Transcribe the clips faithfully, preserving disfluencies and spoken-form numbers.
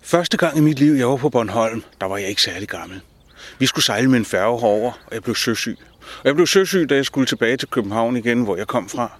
Første gang i mit liv, jeg var på Bornholm, der var jeg ikke særlig gammel. Vi skulle sejle med en færge herover, og jeg blev søsyg. Og jeg blev søsyg, da jeg skulle tilbage til København igen, hvor jeg kom fra.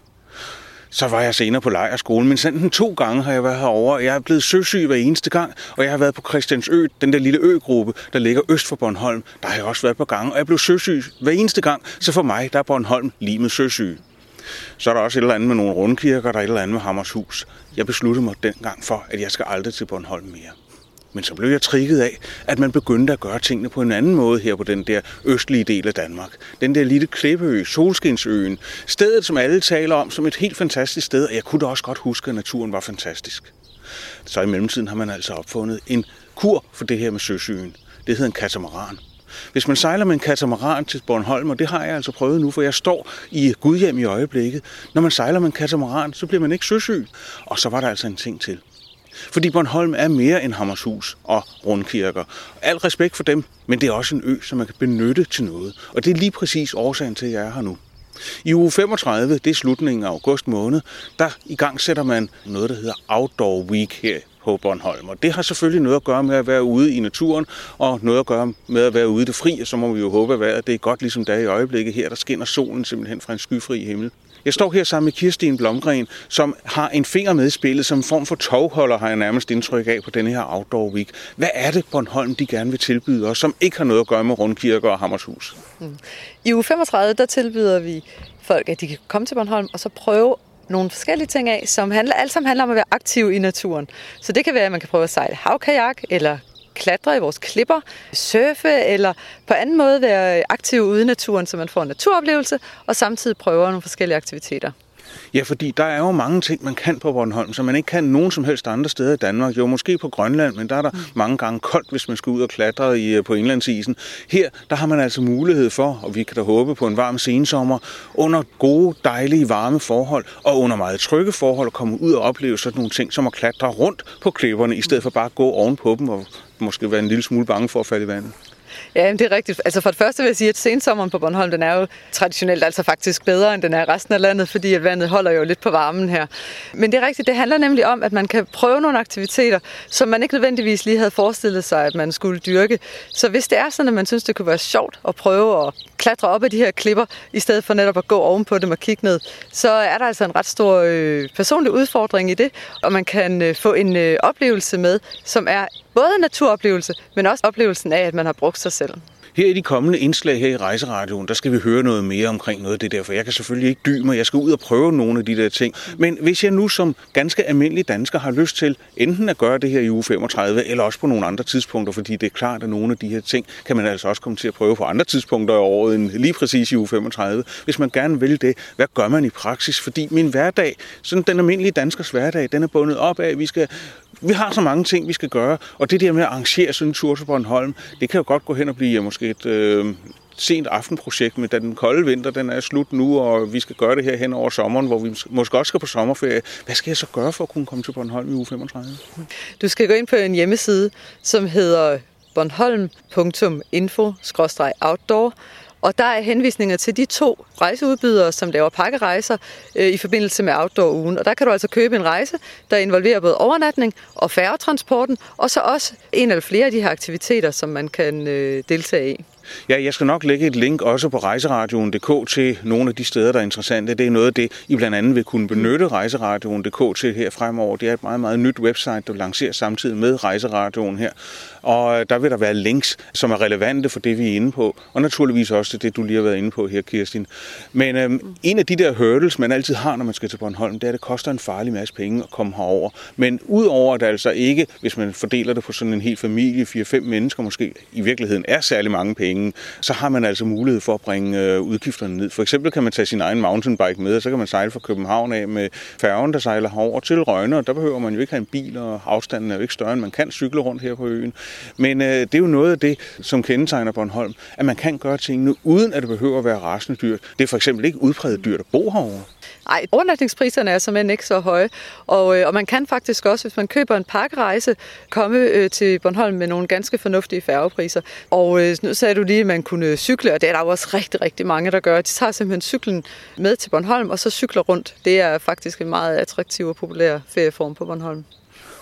Så var jeg senere på lejrskole, men sådan to gange har jeg været herovre, og jeg er blevet søsyg hver eneste gang, og jeg har været på Christiansø, den der lille øgruppe, der ligger øst for Bornholm. Der har jeg også været på gange, og jeg blev søsyg hver eneste gang, så for mig, der er Bornholm lige med søsyg. Så er der også et eller andet med nogle rundkirker, der er et eller andet med Hammershus. Jeg besluttede mig dengang for, at jeg skal aldrig til Bornholm mere. Men så blev jeg trigget af, at man begyndte at gøre tingene på en anden måde her på den der østlige del af Danmark. Den der lille klippeø, Solskinsøen. Stedet, som alle taler om som et helt fantastisk sted, og jeg kunne da også godt huske, at naturen var fantastisk. Så i mellemtiden har man altså opfundet en kur for det her med søsygen. Det hedder en katamaran. Hvis man sejler med en katamaran til Bornholm, og det har jeg altså prøvet nu, for jeg står i Gudhjem i øjeblikket. Når man sejler med en katamaran, så bliver man ikke søsyg. Og så var der altså en ting til. Fordi Bornholm er mere end Hammershus og rundkirker. Al respekt for dem, men det er også en ø, som man kan benytte til noget. Og det er lige præcis årsagen til, at jeg er her nu. I uge femogtredive, det er slutningen af august måned, der i gang sætter man noget, der hedder Outdoor Week her på Bornholm. Og det har selvfølgelig noget at gøre med at være ude i naturen, og noget at gøre med at være ude i det fri, og så må vi jo håbe, at vejret det er godt, ligesom der er i øjeblikket her, der skinner solen simpelthen fra en skyfri himmel. Jeg står her sammen med Kirsten Blomgren, som har en finger med i spillet, som en form for tovholder, har jeg nærmest indtryk af på denne her Outdoor Week. Hvad er det, Bornholm de gerne vil tilbyde os, som ikke har noget at gøre med rundkirker og Hammershus? Mm. I uge femogtredive, der tilbyder vi folk, at de kan komme til Bornholm og så prøve nogle forskellige ting af, som handler, alt sammen handler om at være aktiv i naturen. Så det kan være, at man kan prøve at sejle havkajak, eller klatre i vores klipper, surfe, eller på anden måde være aktiv ude i naturen, så man får en naturoplevelse, og samtidig prøver nogle forskellige aktiviteter. Ja, fordi der er jo mange ting, man kan på Bornholm, som man ikke kan nogen som helst andre steder i Danmark. Jo, måske på Grønland, men der er der mm. mange gange koldt, hvis man skal ud og klatre i, på indlandsisen. Her, der har man altså mulighed for, og vi kan da håbe på en varm sensommer, under gode, dejlige, varme forhold, og under meget trygge forhold, at komme ud og opleve sådan nogle ting, som at klatre rundt på klipperne, i stedet for bare at gå ovenpå dem og måske være en lille smule bange for at falde i vandet. Ja, det er rigtigt. Altså for det første vil jeg sige, at sensommeren på Bornholm, den er jo traditionelt altså faktisk bedre, end den er i resten af landet, fordi at vandet holder jo lidt på varmen her. Men det er rigtigt, det handler nemlig om, at man kan prøve nogle aktiviteter, som man ikke nødvendigvis lige havde forestillet sig, at man skulle dyrke. Så hvis det er sådan, at man synes, det kunne være sjovt at prøve at klatre op ad de her klipper, i stedet for netop at gå ovenpå dem og kigge ned, så er der altså en ret stor øh, personlig udfordring i det, og man kan øh, få en øh, oplevelse med, som er både en naturoplevelse, men også oplevelsen af, at man har brugt sig selv. Her i de kommende indslag her i Rejseradioen, der skal vi høre noget mere omkring noget af det der, for jeg kan selvfølgelig ikke dy mig, jeg skal ud og prøve nogle af de der ting. Men hvis jeg nu som ganske almindelig dansker har lyst til enten at gøre det her i uge femogtredive, eller også på nogle andre tidspunkter, fordi det er klart, at nogle af de her ting kan man altså også komme til at prøve på andre tidspunkter i året end lige præcis i uge femogtredive. Hvis man gerne vil det, hvad gør man i praksis? Fordi min hverdag, sådan den almindelige danskers hverdag, den er bundet op af, at vi skal Vi har så mange ting, vi skal gøre, og det der med at arrangere sådan en tur til Bornholm, det kan jo godt gå hen og blive måske et øh, sent aftenprojekt, men da den kolde vinter, den er slut nu, og vi skal gøre det her hen over sommeren, hvor vi måske også skal på sommerferie. Hvad skal jeg så gøre for at kunne komme til Bornholm i uge femogtredive? Du skal gå ind på en hjemmeside, som hedder bornholm punktum info skråstreg outdoor, og der er henvisninger til de to rejseudbydere, som laver pakkerejser øh, i forbindelse med Outdoor-ugen. Og der kan du altså købe en rejse, der involverer både overnatning og færgetransporten, og så også en eller flere af de her aktiviteter, som man kan øh, deltage i. Ja, jeg skal nok lægge et link også på rejseradioen punktum d k til nogle af de steder, der er interessante. Det er noget af det, I blandt andet vil kunne benytte rejseradioen punktum d k til her fremover. Det er et meget, meget nyt website, der lanceres samtidig med rejseradioen her. Og der vil der være links, som er relevante for det, vi er inde på. Og naturligvis også det, du lige har været inde på her, Kirsten. Men øhm, en af de der hurdles, man altid har, når man skal til Bornholm, det er, at det koster en farlig masse penge at komme herover. Men udover at det altså ikke, hvis man fordeler det på sådan en hel familie, fire fem mennesker måske, i virkeligheden er særlig mange penge, så har man altså mulighed for at bringe øh, udgifterne ned. For eksempel kan man tage sin egen mountainbike med, og så kan man sejle fra København af med færgen, der sejler herover til Rønne, og der behøver man jo ikke have en bil, og afstanden er jo ikke større, end man kan cykle rundt her på øen. Men øh, det er jo noget af det, som kendetegner Bornholm, at man kan gøre tingene, uden at det behøver at være rasende dyrt. Det er for eksempel ikke udpræget dyrt at bo herovre. Nej, overnatningspriserne er simpelthen ikke så høje, og, øh, og man kan faktisk også, hvis man køber en pakkerejse, komme øh, til Bornholm med nogle ganske fornuftige færgepriser. Og øh, nu sagde du lige, at man kunne cykle, og det er der jo også rigtig, rigtig mange, der gør. De tager simpelthen cyklen med til Bornholm, og så cykler rundt. Det er faktisk en meget attraktiv og populær ferieform på Bornholm.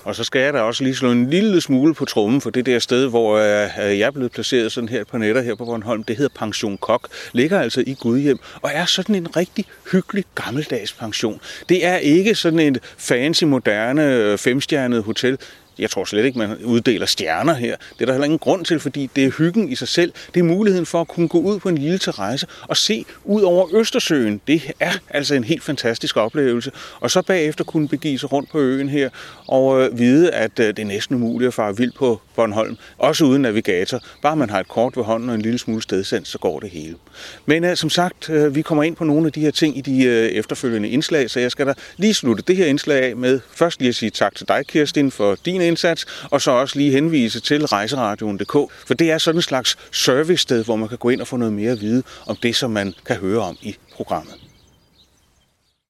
Og så skal jeg da også lige slå en lille smule på trommen for det der sted, hvor jeg er blevet placeret sådan her på netter her på Bornholm. Det hedder Pension Kok. Ligger altså i Gudhjem og er sådan en rigtig hyggelig gammeldags pension. Det er ikke sådan et fancy, moderne, femstjernet hotel. Jeg tror slet ikke, man uddeler stjerner her. Det er der heller ingen grund til, fordi det er hyggen i sig selv. Det er muligheden for at kunne gå ud på en lille terrasse og se ud over Østersøen. Det er altså en helt fantastisk oplevelse. Og så bagefter kunne begive sig rundt på øen her og øh, vide, at øh, det er næsten umuligt at fare vildt på Bornholm. Også uden navigator. Bare man har et kort ved hånden og en lille smule stedsans, så går det hele. Men øh, som sagt, øh, vi kommer ind på nogle af de her ting i de øh, efterfølgende indslag, så jeg skal da lige slutte det her indslag af med først lige at sige tak til dig, Kirstin, for din indsats, og så også lige henvise til rejseradioen punktum d k, for det er sådan en slags servicested, hvor man kan gå ind og få noget mere at vide om det, som man kan høre om i programmet.